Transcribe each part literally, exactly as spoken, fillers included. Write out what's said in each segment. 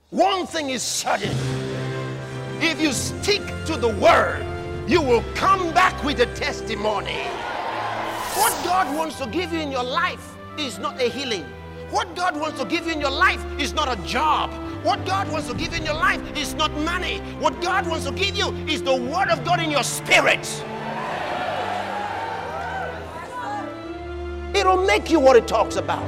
One thing is certain. If you stick to the word, you will come back with a testimony. What God wants to give you in your life is not a healing. What God wants to give you in your life is not a job. What God wants to give you in your life is not money. What God wants to give you is the word of God in your spirit. It'll make you what it talks about.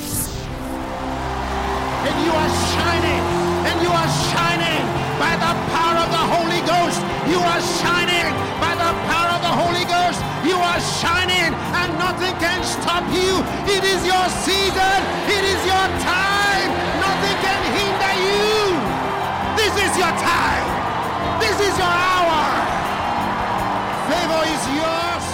And you are shining, and you are shining by the power of the Holy Ghost. You are shining by the power of the Holy Ghost. You are shining, and nothing can stop you. It is your season. It is your time. Nothing can hinder you. This is your time. This is your hour. Favor is yours.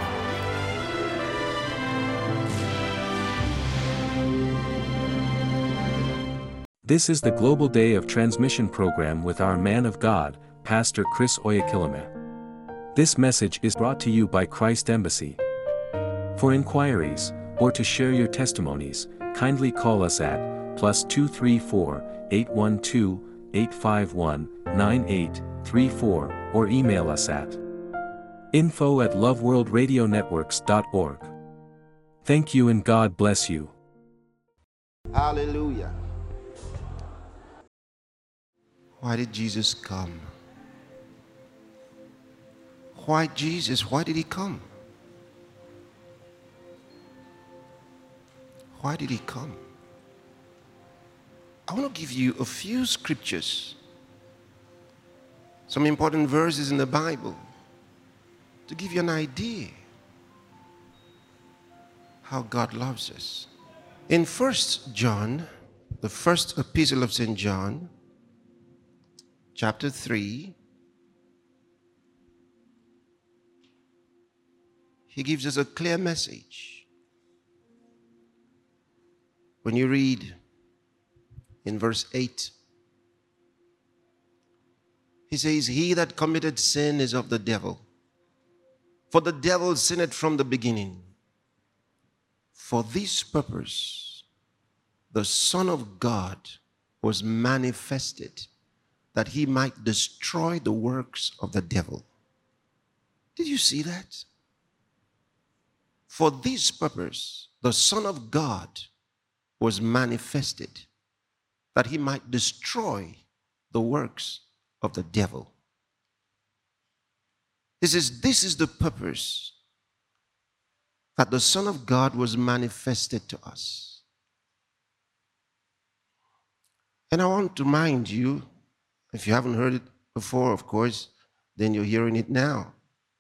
This is the Global Day of Transmission program with our man of God, Pastor Chris Oyakilome. This message is brought to you by Christ Embassy. For inquiries, or to share your testimonies, kindly call us at plus two three four, eight one two, eight five one, nine eight three four or email us at info at loveworldradionetworks dot org. Thank you and God bless you. Hallelujah. Why did Jesus come? Why Jesus? Why did he come? Why did he come? I want to give you a few scriptures, some important verses in the Bible, to give you an idea how God loves us. In First John, the first epistle of Saint John, chapter three, he gives us a clear message. When you read in verse eight, he says, "He that committed sin is of the devil, for the devil sinned from the beginning. For this purpose, the Son of God was manifested, that he might destroy the works of the devil." Did you see that? For this purpose, the Son of God was manifested, that he might destroy the works of the devil. This is, this is the purpose that the Son of God was manifested to us. And I want to remind you, if you haven't heard it before, of course, then you're hearing it now.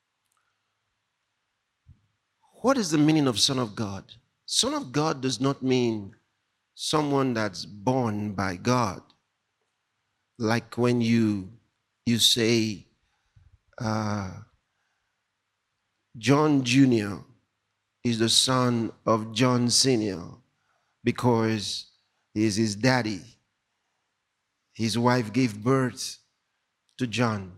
What is the meaning of Son of God? Son of God does not mean someone that's born by God. Like when you, you say, uh, John Junior is the son of John Senior because he is his daddy. His wife gave birth to John.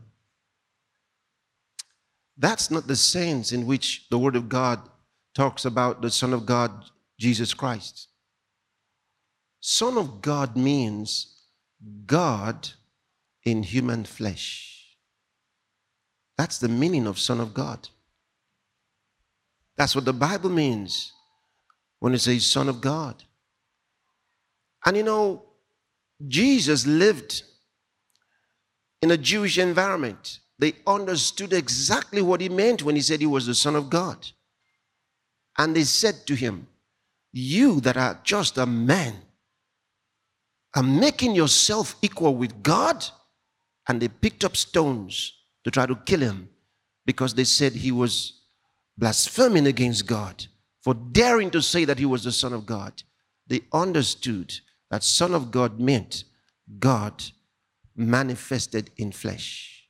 That's not the sense in which the Word of God talks about the Son of God, Jesus Christ. Son of God means God in human flesh. That's the meaning of Son of God. That's what the Bible means when it says Son of God. And you know, Jesus lived in a Jewish environment. They understood exactly what he meant when he said he was the Son of God. And they said to him, "You that are just a man are making yourself equal with God?" And they picked up stones to try to kill him because they said he was blaspheming against God for daring to say that he was the Son of God. They understood that Son of God meant God manifested in flesh.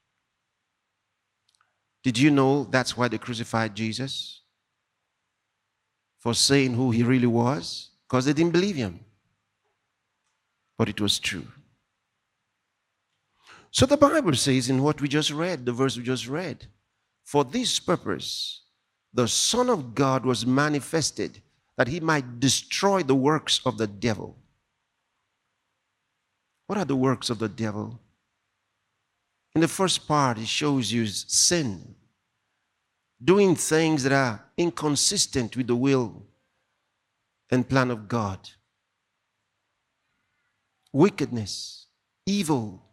Did you know that's why they crucified Jesus? For saying who he really was? Because they didn't believe him. But it was true. So the Bible says in what we just read, the verse we just read, for this purpose, the Son of God was manifested, that he might destroy the works of the devil. What are the works of the devil? In the first part, it shows you sin, doing things that are inconsistent with the will and plan of God. Wickedness, evil,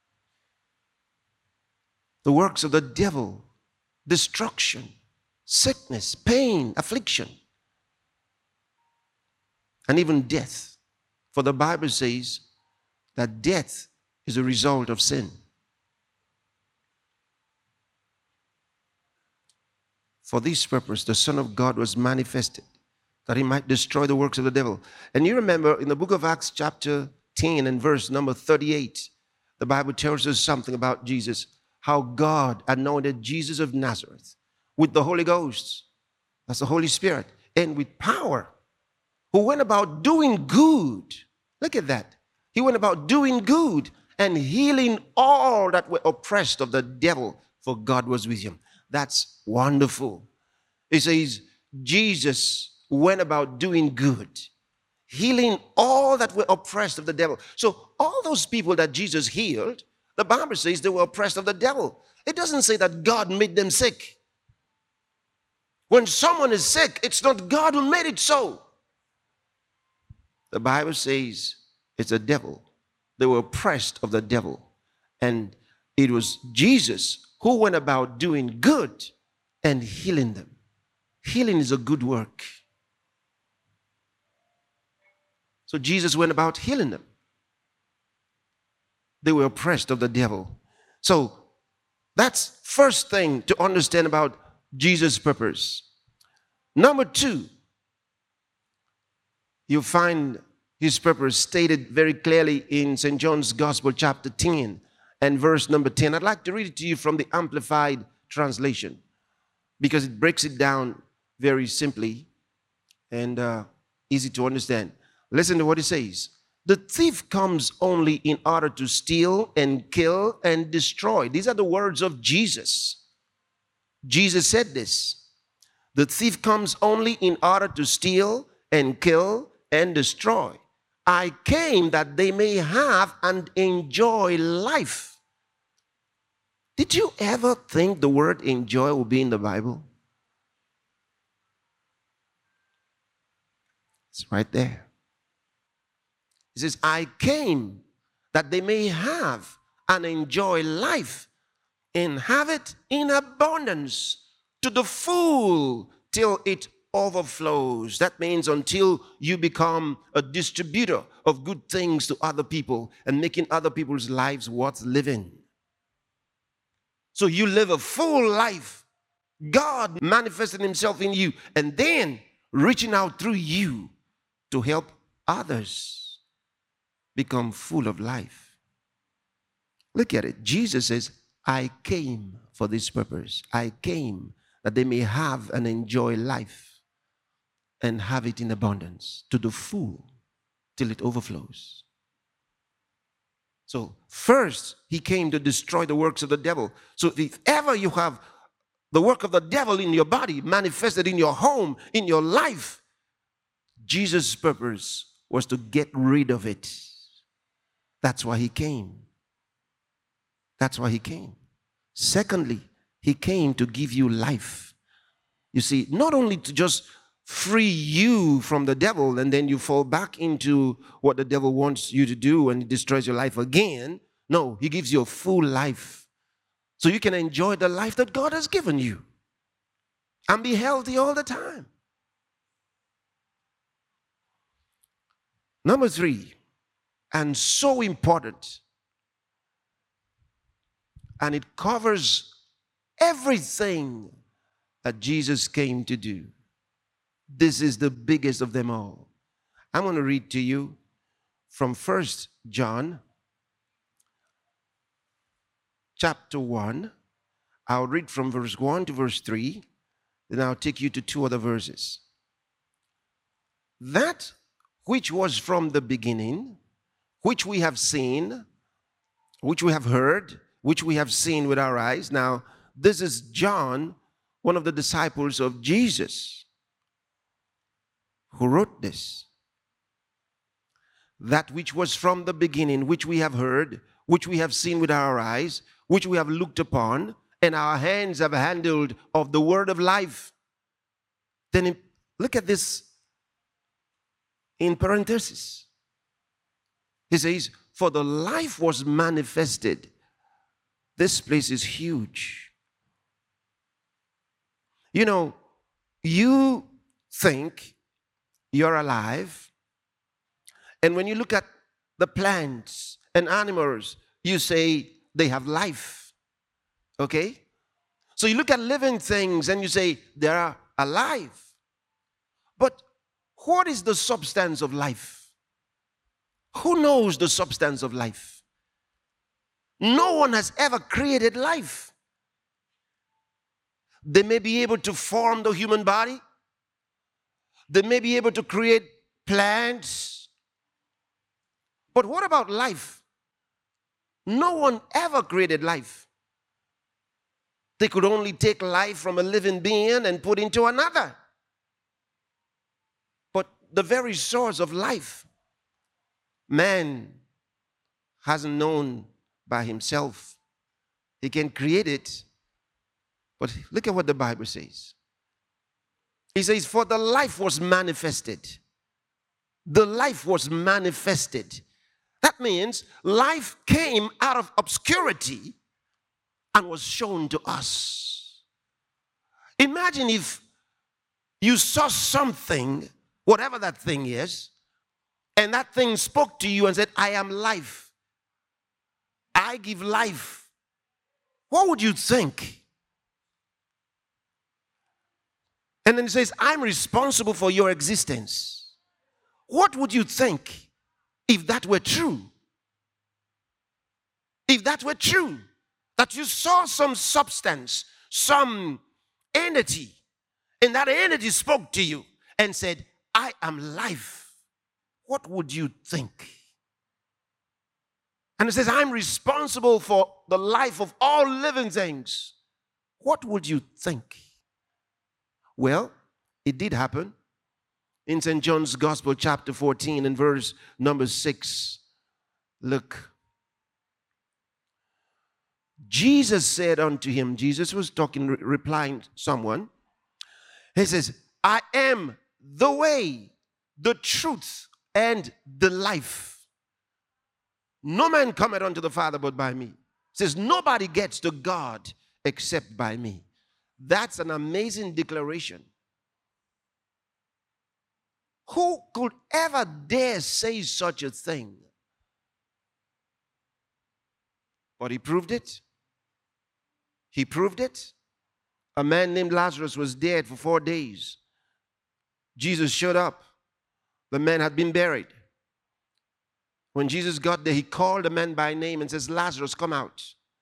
the works of the devil, destruction, sickness, pain, affliction, and even death. For the Bible says that death is a result of sin. For this purpose, the Son of God was manifested, that he might destroy the works of the devil. And you remember in the book of Acts chapter ten and verse number thirty-eight, the Bible tells us something about Jesus, how God anointed Jesus of Nazareth with the Holy Ghost, that's the Holy Spirit, and with power, who went about doing good. Look at that. He went about doing good and healing all that were oppressed of the devil, for God was with him. That's wonderful. It says Jesus went about doing good, healing all that were oppressed of the devil. So all those people that Jesus healed, the Bible says they were oppressed of the devil. It doesn't say that God made them sick. When someone is sick, it's not God who made it so. The Bible says it's the devil. They were oppressed of the devil. And it was Jesus who went about doing good and healing them. Healing is a good work. So Jesus went about healing them. They were oppressed of the devil. So that's first thing to understand about Jesus' purpose. Number two, you find his purpose stated very clearly in Saint John's Gospel, chapter ten and verse number ten. I'd like to read it to you from the Amplified Translation because it breaks it down very simply and uh, easy to understand. Listen to what it says. The thief comes only in order to steal and kill and destroy. These are the words of Jesus. Jesus said this. The thief comes only in order to steal and kill and destroy. I came that they may have and enjoy life. Did you ever think the word enjoy will be in the Bible? It's right there. It says, I came that they may have and enjoy life and have it in abundance to the full till it overflows. That means until you become a distributor of good things to other people and making other people's lives worth living. So you live a full life. God manifested himself in you and then reaching out through you to help others become full of life. Look at it. Jesus says, I came for this purpose. I came that they may have and enjoy life and have it in abundance to the full till it overflows. So first, he came to destroy the works of the devil. So if ever you have the work of the devil in your body, manifested in your home, in your life, Jesus' purpose was to get rid of it. That's why he came. That's why he came. Secondly, he came to give you life. You see, not only to just free you from the devil and then you fall back into what the devil wants you to do and he destroys your life again. No, he gives you a full life so you can enjoy the life that God has given you and be healthy all the time. Number three, and so important, and it covers everything that Jesus came to do. This is the biggest of them all. I'm going to read to you from First John chapter one. I'll read from verse one to verse three. Then I'll take you to two other verses. That which was from the beginning, which we have seen, which we have heard, which we have seen with our eyes. Now, this is John, one of the disciples of Jesus, who wrote this. that which was from the beginning, which we have heard, which we have seen with our eyes, which we have looked upon, and our hands have handled of the word of life. Then look at this in parenthesis. He says, for the life was manifested. This place is huge. You know, you think you're alive, and when you look at the plants and animals, you say they have life. Okay? So you look at living things and you say they are alive. But what is the substance of life? Who knows the substance of life? No one has ever created life. They may be able to form the human body. They may be able to create plants. But what about life? No one ever created life. They could only take life from a living being and put into another. But the very source of life, man hasn't known by himself. He can create it. But look at what the Bible says. He says, for the life was manifested. The life was manifested. That means life came out of obscurity and was shown to us. Imagine if you saw something, whatever that thing is, and that thing spoke to you and said, I am life. I give life. What would you think? And then it says, I'm responsible for your existence. What would you think if that were true? If that were true, that you saw some substance, some entity, and that entity spoke to you and said, I am life. What would you think? And it says, I'm responsible for the life of all living things. What would you think? Well, it did happen. In Saint John's Gospel, chapter fourteen, and verse number six. Look. Jesus said unto him, Jesus was talking, re- replying to someone. He says, I am the way, the truth, and the life. No man cometh unto the Father but by me. He says, nobody gets to God except by me. That's an amazing declaration. Who could ever dare say such a thing? But he proved it. He proved it. A man named Lazarus was dead for four days. Jesus showed up. The man had been buried. When Jesus got there, he called the man by name and says, Lazarus, come out.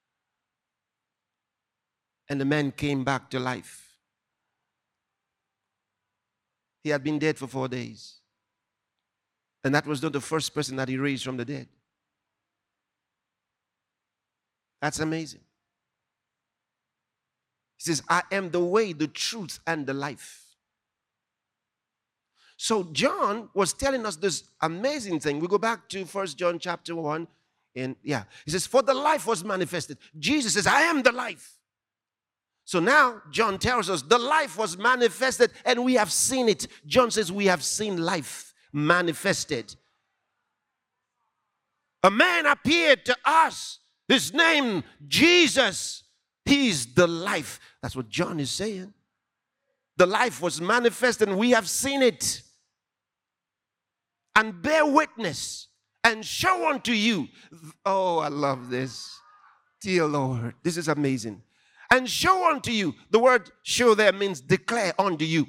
And the man came back to life. He had been dead for four days. And that was not the first person that he raised from the dead. That's amazing. He says, I am the way, the truth, and the life. So John was telling us this amazing thing. We go back to First John chapter one. And yeah, he says, for the life was manifested. Jesus says, I am the life. So now John tells us the life was manifested and we have seen it. John says we have seen life manifested. A man appeared to us. His name, Jesus. He is the life. That's what John is saying. The life was manifested and we have seen it. And bear witness and show unto you. Oh, I love this. Dear Lord, this is amazing. And show unto you. The word show there means declare unto you.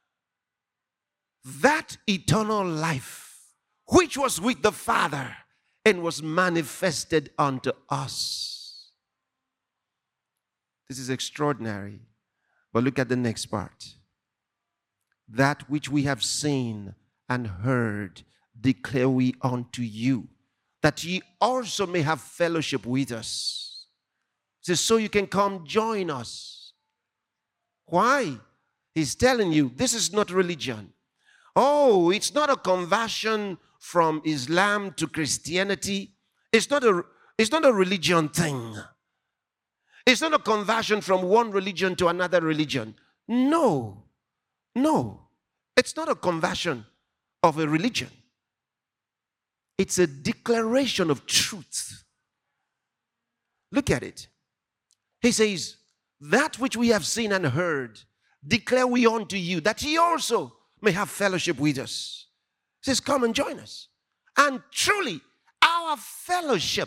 That eternal life, which was with the Father and was manifested unto us. This is extraordinary. But look at the next part. That which we have seen and heard declare we unto you, that ye also may have fellowship with us. It says, so you can come join us. Why? He's telling you, this is not religion. Oh, it's not a conversion from Islam to Christianity. It's not a, it's not a religion thing. It's not a conversion from one religion to another religion. No. No. It's not a conversion of a religion. It's a declaration of truth. Look at it. He says, that which we have seen and heard, declare we unto you, that ye also may have fellowship with us. He says, come and join us. And truly, our fellowship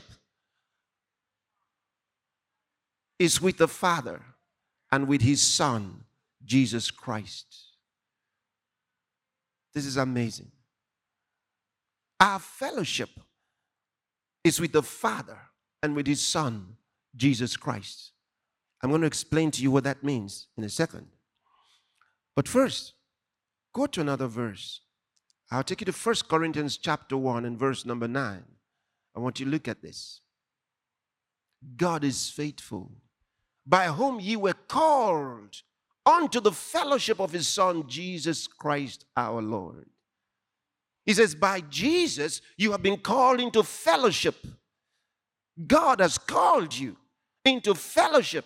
is with the Father and with his Son, Jesus Christ. This is amazing. Our fellowship is with the Father and with his Son, Jesus Christ. I'm going to explain to you what that means in a second. But first, go to another verse. I'll take you to First Corinthians chapter one and verse number nine. I want you to look at this. God is faithful, by whom ye were called unto the fellowship of his Son, Jesus Christ our Lord. He says, by Jesus, you have been called into fellowship. God has called you into fellowship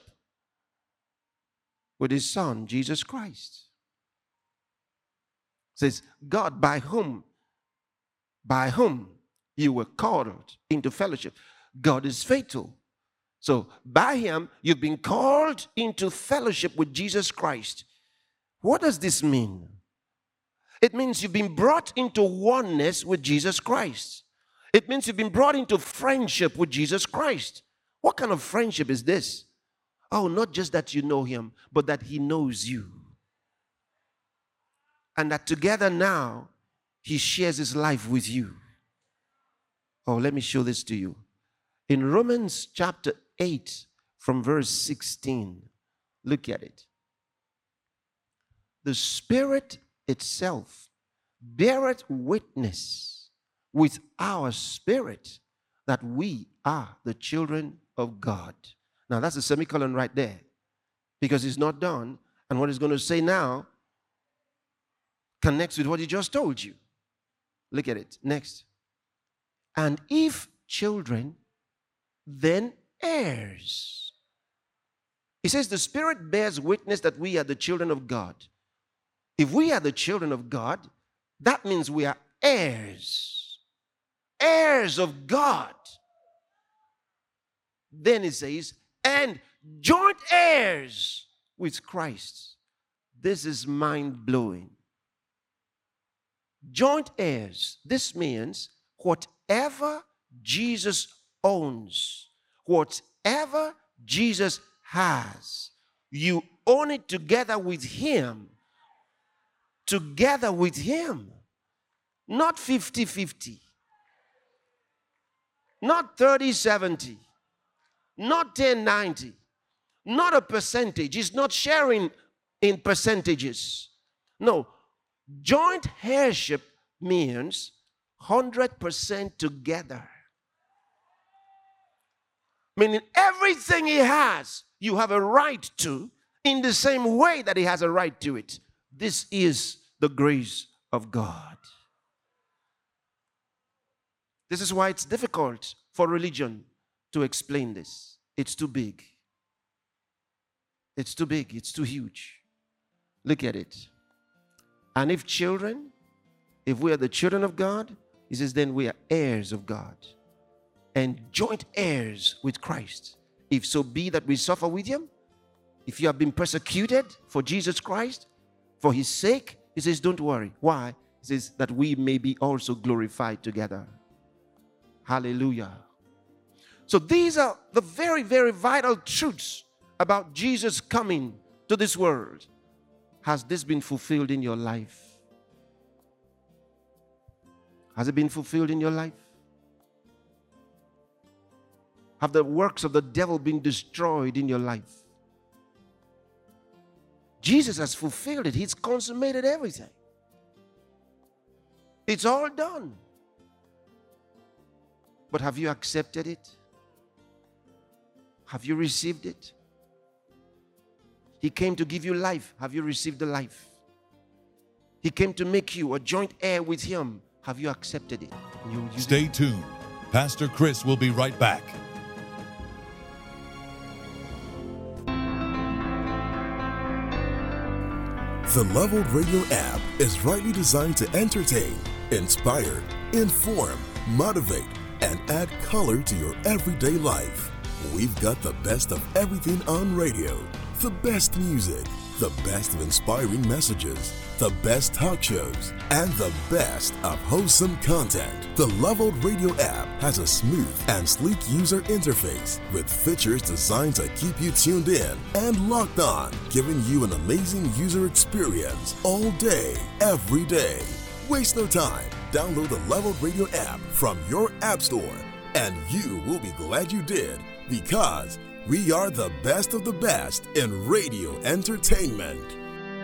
with his Son, Jesus Christ. It says, God, by whom, by whom you were called into fellowship. God is faithful. So, by him, you've been called into fellowship with Jesus Christ. What does this mean? It means you've been brought into oneness with Jesus Christ. It means you've been brought into friendship with Jesus Christ. What kind of friendship is this? Oh, not just that you know him, but that he knows you. And that together now, he shares his life with you. Oh, let me show this to you. In Romans chapter eight, from verse sixteen, look at it. The Spirit itself beareth witness with our spirit that we are the children of God. Now that's a semicolon right there, because it's not done, and what he's going to say now connects with what he just told you. Look at it. Next. And if children, then heirs. He says the Spirit bears witness that we are the children of God. If we are the children of God, that means we are heirs. Heirs of God. Then it says, and joint heirs with Christ. This is mind-blowing. Joint heirs. This means whatever Jesus owns, whatever Jesus has, you own it together with him. Together with him. Not fifty fifty. Not thirty seventy. Not ten ninety. Not a percentage. It's not sharing in percentages. No. Joint heirship means one hundred percent together. Meaning everything he has, you have a right to in the same way that he has a right to it. This is the grace of God. This is why it's difficult for religion to explain this. It's too big. It's too big. It's too huge. Look at it. And if children, if we are the children of God, he says, then we are heirs of God and joint heirs with Christ. If so be that we suffer with him, if you have been persecuted for Jesus Christ, for his sake, he says, don't worry. Why? He says that we may be also glorified together. Hallelujah. So these are the very, very vital truths about Jesus coming to this world. Has this been fulfilled in your life? Has it been fulfilled in your life? Have the works of the devil been destroyed in your life? Jesus has fulfilled it. He's consummated everything. It's all done. But have you accepted it? Have you received it? He came to give you life. Have you received the life? He came to make you a joint heir with him. Have you accepted it? You, you Stay tuned. Pastor Chris will be right back. The Leveled Radio app is rightly designed to entertain, inspire, inform, motivate, and add color to your everyday life. We've got the best of everything on radio, the best music, the best of inspiring messages, the best talk shows, and the best of wholesome content. The Leveled Radio app has a smooth and sleek user interface with features designed to keep you tuned in and locked on, giving you an amazing user experience all day, every day. Waste no time. Download the Leveled Radio app from your app store, and you will be glad you did, because we are the best of the best in radio entertainment.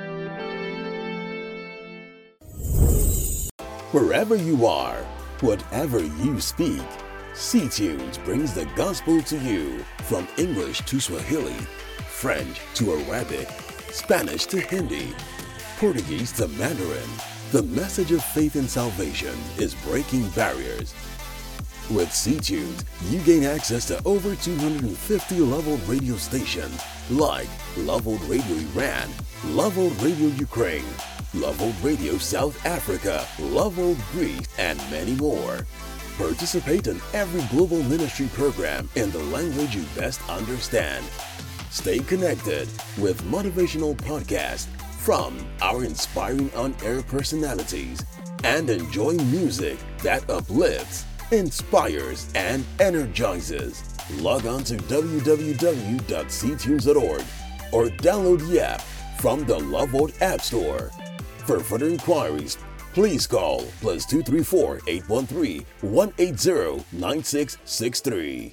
Wherever you are, whatever you speak, C-Tunes brings the gospel to you from English to Swahili, French to Arabic, Spanish to Hindi, Portuguese to Mandarin. The message of faith and salvation is breaking barriers. With C-Tunes, you gain access to over two hundred fifty Leveled radio stations like Leveled Radio Iran, Leveled Radio Ukraine, Leveled Radio South Africa, Leveled Greece, and many more. Participate in every global ministry program in the language you best understand. Stay connected with motivational podcasts from our inspiring on-air personalities, and enjoy music that uplifts, inspires, and energizes. Log on to w w w dot c tunes dot org or download the app from the Leveled App Store. For further inquiries, please call plus two three four, eight one three, one eight zero, nine six six three.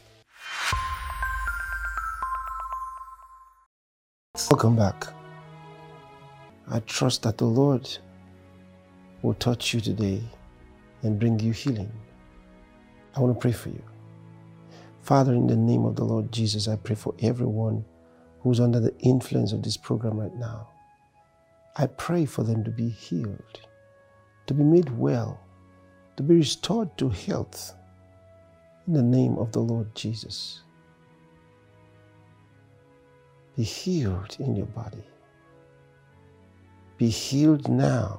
Welcome back. I trust that the Lord will touch you today and bring you healing. I want to pray for you. Father, in the name of the Lord Jesus, I pray for everyone who's under the influence of this program right now. I pray for them to be healed, to be made well, to be restored to health in the name of the Lord Jesus. Be healed in your body. Be healed now.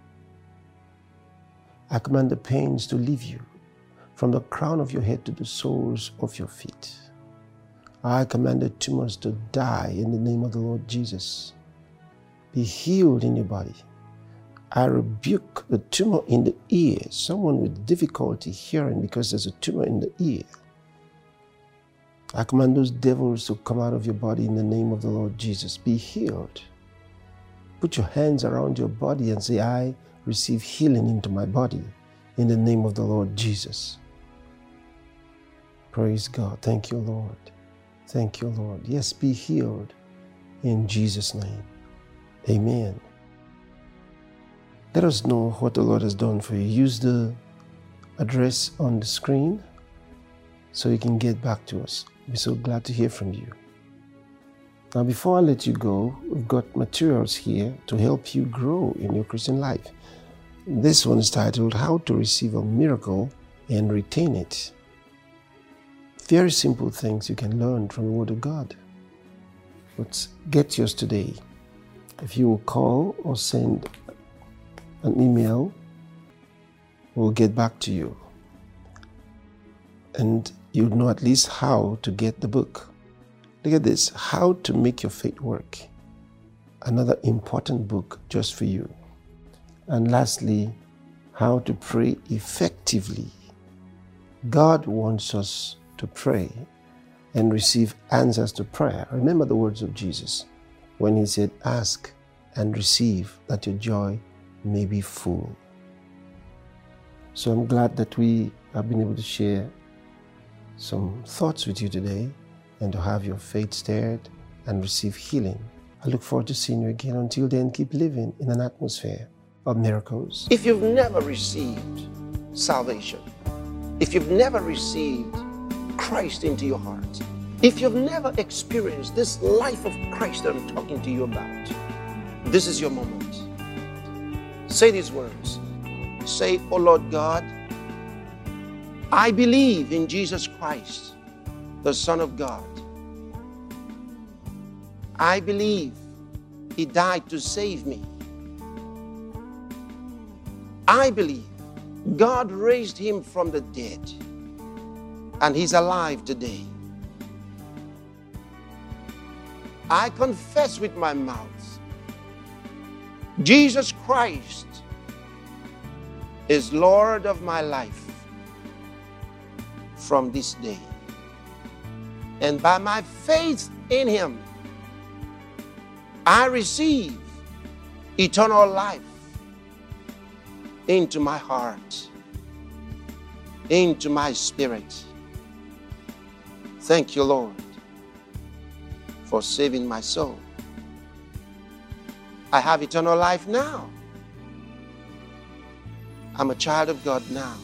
I command the pains to leave you from the crown of your head to the soles of your feet. I command the tumors to die in the name of the Lord Jesus. Be healed in your body. I rebuke the tumor in the ear. Someone with difficulty hearing because there's a tumor in the ear. I command those devils to come out of your body in the name of the Lord Jesus. Be healed. Put your hands around your body and say, I receive healing into my body in the name of the Lord Jesus. Praise God. Thank you, Lord. Thank you, Lord. Yes, be healed in Jesus' name. Amen. Let us know what the Lord has done for you. Use the address on the screen so you can get back to us. We're so glad to hear from you. Now, before I let you go, we've got materials here to help you grow in your Christian life. This one is titled, How to Receive a Miracle and Retain It. Very simple things you can learn from the Word of God. But get yours today. If you will call or send an email, we'll get back to you. And you'll know at least how to get the book. Look at this, How to Make Your Faith Work. Another important book just for you. And lastly, How to Pray Effectively. God wants us to pray and receive answers to prayer. Remember the words of Jesus when he said, ask and receive that your joy may be full. So I'm glad that we have been able to share some thoughts with you today and to have your faith stirred and receive healing. I look forward to seeing you again. Until then, keep living in an atmosphere of miracles. If you've never received salvation, if you've never received Christ into your heart, if you've never experienced this life of Christ that I'm talking to you about, this is your moment. Say these words. say, "Oh Lord God, I believe in Jesus Christ, the Son of God. I believe He died to save me. I believe God raised Him from the dead, and He's alive today. I confess with my mouth, Jesus Christ is Lord of my life from this day. And by my faith in Him, I receive eternal life into my heart, into my spirit. Thank you, Lord, for saving my soul. I have eternal life now. I'm a child of God now.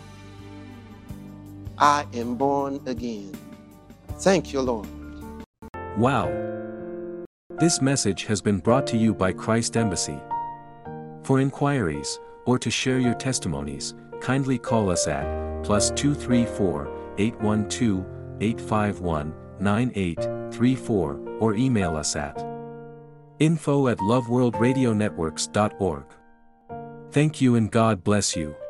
I am born again. Thank you, Lord." Wow! This message has been brought to you by Christ Embassy. For inquiries, or to share your testimonies, kindly call us at plus two three four, eight one two, eight five one, nine eight three four or email us at info at love world radio networks dot org. Thank you and God bless you.